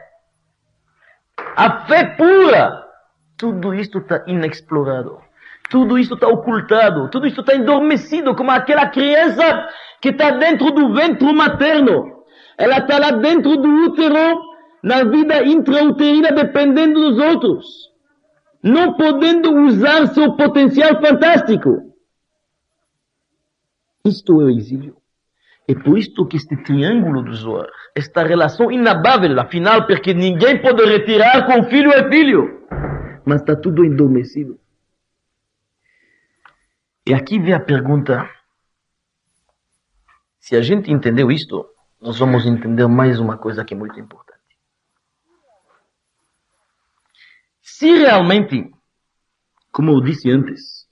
A fé pura, tudo isto está inexplorado. Tudo isto está ocultado. Tudo isto está endormecido, como aquela criança que está dentro do ventre materno. Ela está lá dentro do útero, na vida intrauterina, dependendo dos outros. Não podendo usar seu potencial fantástico. Isto é o exílio. É por isto que este triângulo do Zohar, esta relação inabável, afinal, porque ninguém pode retirar com filho e filho, mas está tudo endormecido. E aqui vem a pergunta, se a gente entendeu isto, nós vamos entender mais uma coisa que é muito importante. Se realmente, como eu disse antes,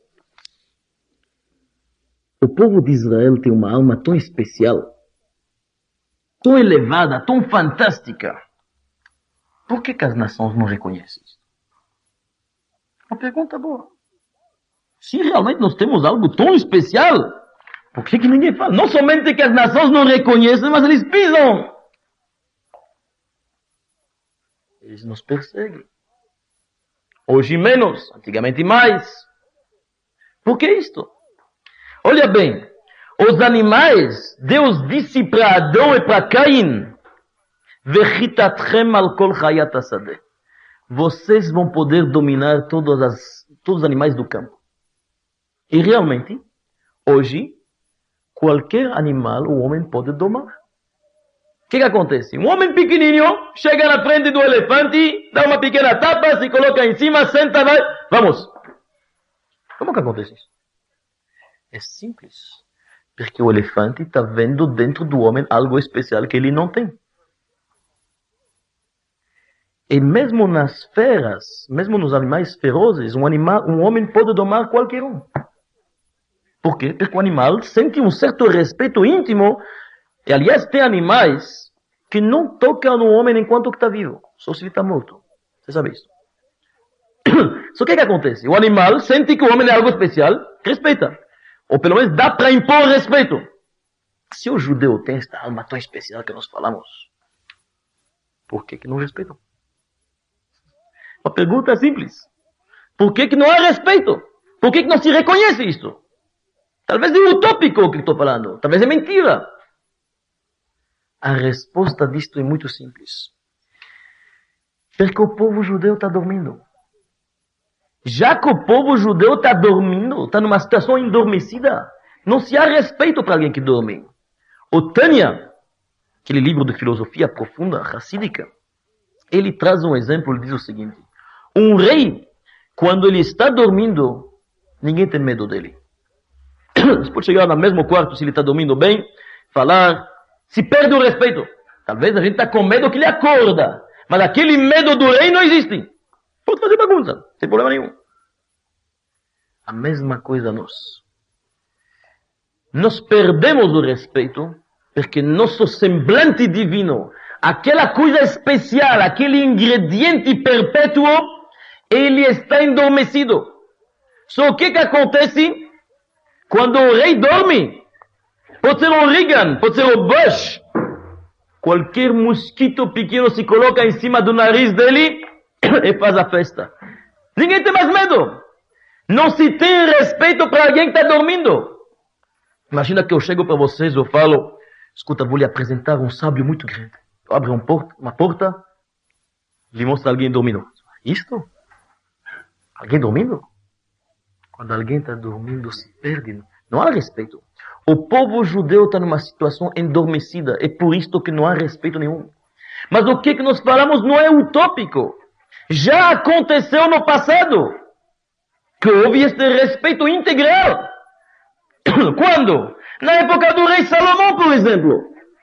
o povo de Israel tem uma alma tão especial, tão elevada, tão fantástica. Por que as nações não reconhecem isso? Uma pergunta boa. Se realmente nós temos algo tão especial, por que ninguém fala? Não somente que as nações não reconhecem, mas eles pisam. Eles nos perseguem. Hoje menos, antigamente mais. Por que isto? Olha bem, os animais, Deus disse para Adão e para Caim, vocês vão poder dominar todos os animais do campo. E realmente, hoje, qualquer animal o homem pode domar. O que acontece? Um homem pequenininho chega na frente do elefante, dá uma pequena tapa, se coloca em cima, senta, vai, vamos. Como que acontece isso? É simples. Porque o elefante está vendo dentro do homem algo especial que ele não tem. E mesmo nas feras, mesmo nos animais ferozes, um homem pode domar qualquer um. Por quê? Porque o animal sente um certo respeito íntimo. E aliás, tem animais que não tocam no homem enquanto está vivo. Só se ele está morto. Você sabe isso? Só que acontece? O animal sente que o homem é algo especial, respeita. Ou pelo menos dá para impor respeito. Se o judeu tem esta alma tão especial que nós falamos, por que não respeitam? Uma pergunta simples. Por que não há respeito? Por que não se reconhece isso? Talvez é utópico o que estou falando. Talvez é mentira. A resposta disto é muito simples. Porque o povo judeu está dormindo. Já que o povo judeu está dormindo, está numa situação endormecida, não se há respeito para alguém que dorme. O Tânia, aquele livro de filosofia profunda, racídica, ele traz um exemplo, ele diz o seguinte: um rei, quando ele está dormindo, ninguém tem medo dele. Você pode chegar no mesmo quarto, se ele está dormindo bem, falar, se perde o respeito. Talvez a gente está com medo que ele acorda, mas aquele medo do rei não existe. Pode fazer bagunça, sem problema nenhum. A mesma coisa nós. Nós perdemos o respeito porque nosso semblante divino, aquela coisa especial, aquele ingrediente perpétuo, ele está endormecido. Só o que acontece quando o rei dorme? Pode ser o Reagan, pode ser o Bush. Qualquer mosquito pequeno se coloca em cima do nariz dele e faz a festa. Ninguém tem mais medo. Não se tem respeito para alguém que está dormindo. Imagina que eu chego para vocês e eu falo, escuta, vou lhe apresentar um sábio muito grande. Eu abro uma porta, lhe mostro alguém dormindo. Isto? Alguém dormindo? Quando alguém está dormindo, se perde. Não há respeito. O povo judeu está numa situação endormecida. É por isto que não há respeito nenhum. Mas o que nós falamos não é utópico. Já aconteceu no passado. Que houve este respeito integral. Quando? Na época do rei Salomão, por exemplo.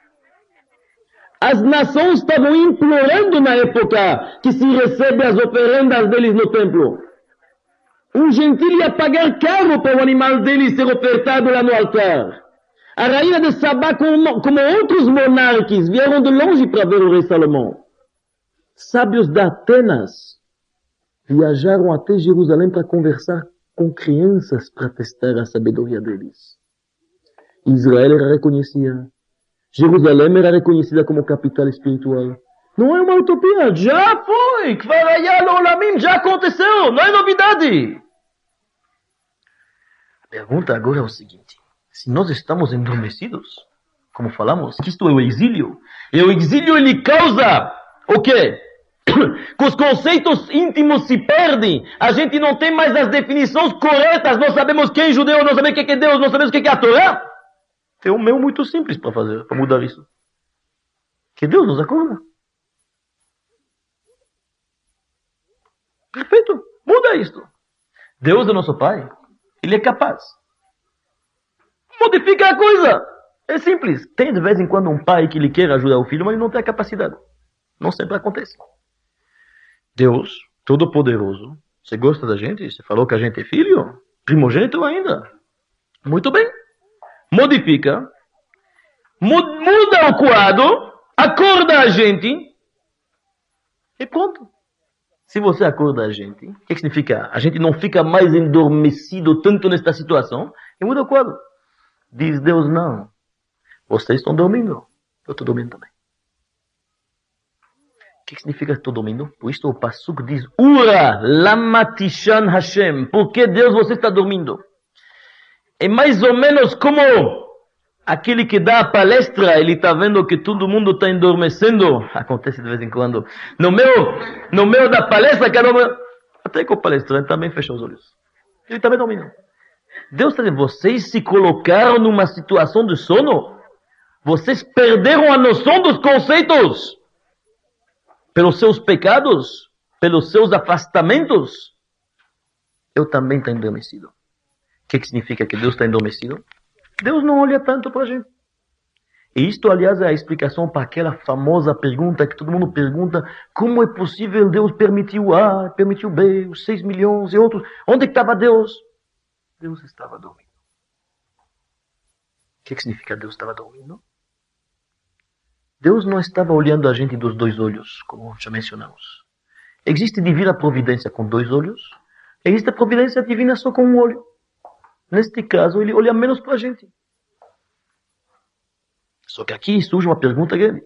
As nações estavam implorando na época que se recebe as oferendas deles no templo. Um gentil ia pagar caro para o animal dele ser ofertado lá no altar. A rainha de Sabá, como outros monarcas, vieram de longe para ver o rei Salomão. Sábios da Atenas viajaram até Jerusalém para conversar com crianças para testar a sabedoria deles. Israel era reconhecida. Jerusalém era reconhecida como capital espiritual. Não é uma utopia, já foi. Já aconteceu, não é novidade. A pergunta agora é o seguinte. Se nós estamos endormecidos, como falamos, que isto é o exílio. E o exílio ele causa o quê? Que os conceitos íntimos se perdem. A gente não tem mais as definições corretas. Não sabemos quem é judeu, não sabemos o que é Deus, não sabemos o que é a Torá. Tem um meio muito simples para fazer, para mudar isso. Que Deus nos acorda. Perfeito. Muda isto. Deus é nosso Pai. Ele é capaz. Modifica a coisa. É simples. Tem de vez em quando um pai que lhe quer ajudar o filho, mas ele não tem a capacidade. Não sempre acontece. Deus, Todo-Poderoso, você gosta da gente? Você falou que a gente é filho? Primogênito ainda. Muito bem. Modifica. Muda o quadro. Acorda a gente. E pronto. Se você acorda a gente, o que significa? A gente não fica mais endormecido tanto nesta situação e muda o quadro. Diz Deus, não. Vocês estão dormindo. Eu estou dormindo também. O que significa que estou dormindo? Por isso o Pasuk diz, Ura lamatishan Hashem. Por que Deus você está dormindo? É mais ou menos como aquele que dá a palestra, ele está vendo que todo mundo está endormecendo. Acontece de vez em quando. No meio da palestra, até que o palestrante também fecha os olhos. Ele também dormindo. Deus está dizendo, vocês se colocaram numa situação de sono? Vocês perderam a noção dos conceitos? Pelos seus pecados? Pelos seus afastamentos? Eu também estou endormecido. O que significa que Deus está endormecido? Deus não olha tanto para a gente. E isto, aliás, é a explicação para aquela famosa pergunta que todo mundo pergunta: como é possível Deus permitir o A, permitir o B, os 6 milhões e outros? Onde estava Deus? Deus estava dormindo. O que significa Deus estava dormindo? Deus não estava olhando a gente dos 2 olhos, como já mencionamos. Existe divina providência com 2 olhos. Existe a providência divina só com 1 olho. Neste caso, ele olha menos para a gente. Só que aqui surge uma pergunta grande.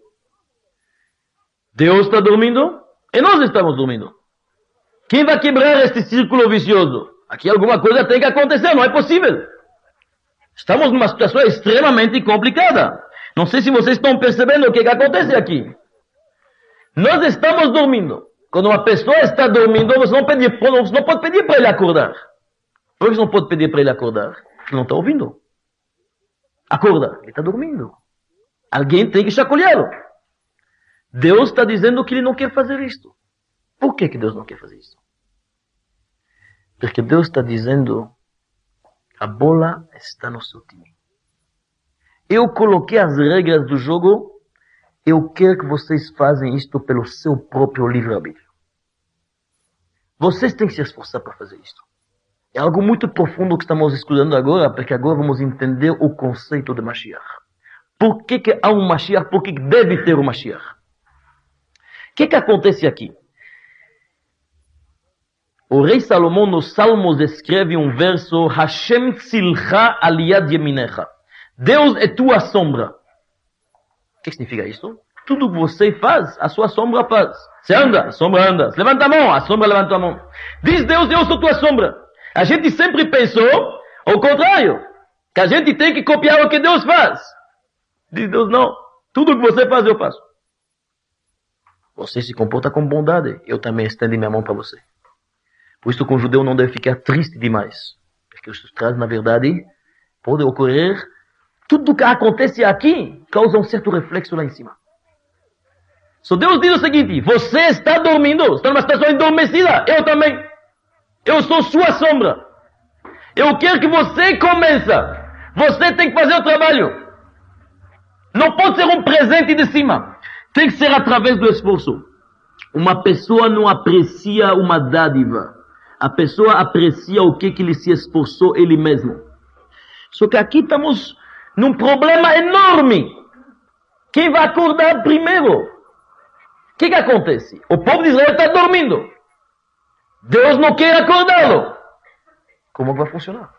Deus está dormindo e nós estamos dormindo. Quem vai quebrar este círculo vicioso? Aqui alguma coisa tem que acontecer, não é possível. Estamos numa situação extremamente complicada. Não sei se vocês estão percebendo o que acontece aqui. Nós estamos dormindo. Quando uma pessoa está dormindo, você não pode pedir para ele acordar. Por que você não pode pedir para ele acordar? Ele não está ouvindo. Acorda, ele está dormindo. Alguém tem que chacoalhá-lo. Deus está dizendo que ele não quer fazer isto. Por que Deus não quer fazer isto? Porque Deus está dizendo: a bola está no seu time. Eu coloquei as regras do jogo. Eu quero que vocês façam isto pelo seu próprio livre-arbítrio. Vocês têm que se esforçar para fazer isto. É algo muito profundo que estamos estudando agora, porque agora vamos entender o conceito de Mashiach. Por que há um Mashiach? Por que deve ter um Mashiach? O que acontece aqui? O rei Salomão nos Salmos escreve um verso: Hashem tzilcha aliyad yeminecha. Deus é tua sombra. O que significa isso? Tudo que você faz, a sua sombra faz. Você anda, a sombra anda. Você levanta a mão, a sombra levanta a mão. Diz Deus, eu sou tua sombra. A gente sempre pensou ao contrário, que a gente tem que copiar o que Deus faz. Diz Deus, não. Tudo que você faz, eu faço. Você se comporta com bondade, eu também estendo minha mão para você. Por isso que um judeu não deve ficar triste demais. Porque isso traz, na verdade, pode ocorrer. Tudo que acontece aqui causa um certo reflexo lá em cima. So Deus diz o seguinte: você está dormindo, está numa situação adormecida, eu também. Eu sou sua sombra. Eu quero que você comece. Você tem que fazer o trabalho. Não pode ser um presente de cima. Tem que ser através do esforço. Uma pessoa não aprecia uma dádiva. A pessoa aprecia o que ele se esforçou ele mesmo. Só que aqui estamos num problema enorme. Quem vai acordar primeiro? O que acontece? O povo de Israel está dormindo. Deus não quer acordá-lo. Como vai funcionar?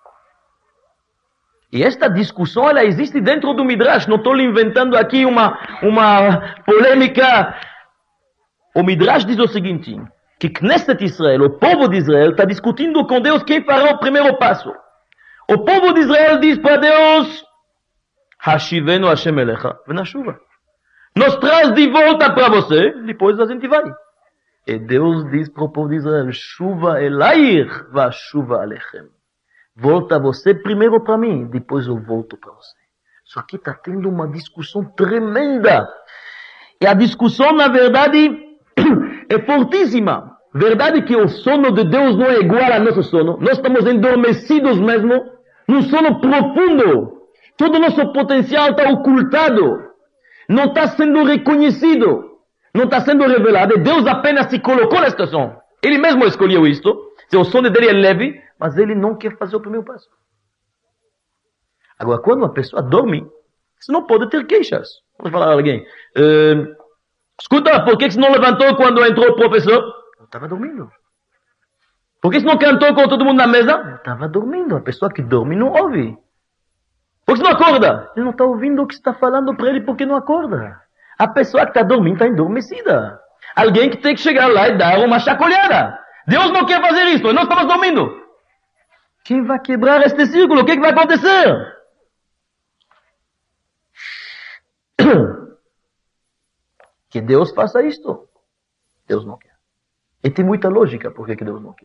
E esta discussão, ela existe dentro do Midrash. Não estou lhe inventando aqui uma polêmica. O Midrash diz o seguinte: que Knesset Israel, o povo de Israel, está discutindo com Deus quem fará o primeiro passo. O povo de Israel diz para Deus: Hashivenu Hashem Elecha Venashuva. Nos traz de volta para você, depois a gente vai. E Deus diz para o povo de Israel: Shuva Elair va Shuva Alechem. Volta você primeiro para mim, depois eu volto para você. Só que está tendo uma discussão tremenda. E a discussão, na verdade, é fortíssima. Verdade que o sono de Deus não é igual ao nosso sono. Nós estamos endormecidos mesmo, num sono profundo. Todo o nosso potencial está ocultado. Não está sendo reconhecido. Não está sendo revelado. E Deus apenas se colocou na situação. Ele mesmo escolheu isto. O sono dele é leve, mas ele não quer fazer o primeiro passo. Agora, quando uma pessoa dorme, você não pode ter queixas. Vamos falar a alguém: escuta, por que você não levantou quando entrou o professor? Eu estava dormindo. Por que você não cantou com todo mundo na mesa? Eu estava dormindo. A pessoa que dorme não ouve. Por que você não acorda? Ele não está ouvindo o que você está falando para ele porque não acorda. A pessoa que está dormindo está endormecida. Alguém que tem que chegar lá e dar uma chacoalhada. Deus não quer fazer isso, nós estamos dormindo. Quem vai quebrar este círculo? O que vai acontecer? Que Deus faça isto. Deus não quer. E tem muita lógica por que Deus não quer.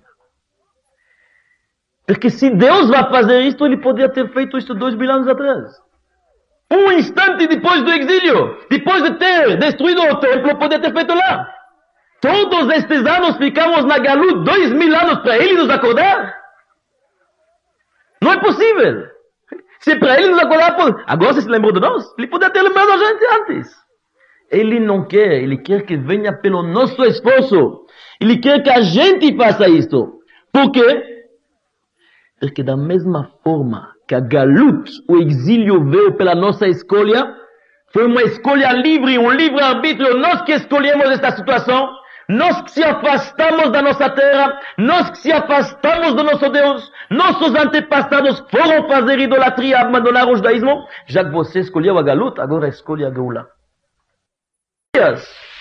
Porque se Deus vai fazer isto, ele poderia ter feito isto 2000 anos atrás. Um instante depois do exílio, depois de ter destruído o templo, poderia ter feito lá. Todos estes anos ficamos na Galut, 2000 anos para ele nos acordar? Não é possível. Se para ele nos acordar, agora você se lembrou de nós? Ele poderia ter lembrado a gente antes. Ele não quer, ele quer que venha pelo nosso esforço. Ele quer que a gente faça isto. Por quê? Porque da mesma forma que a Galut, o exílio, veio pela nossa escolha, foi uma escolha livre, um livre-arbítrio, nós que escolhemos esta situação. Nós que se afastamos da nossa terra, nós que se afastamos do nosso Deus, nossos antepassados foram fazer idolatria, abandonar o judaísmo. Já que você escolheu a Galut, agora escolha a Geula.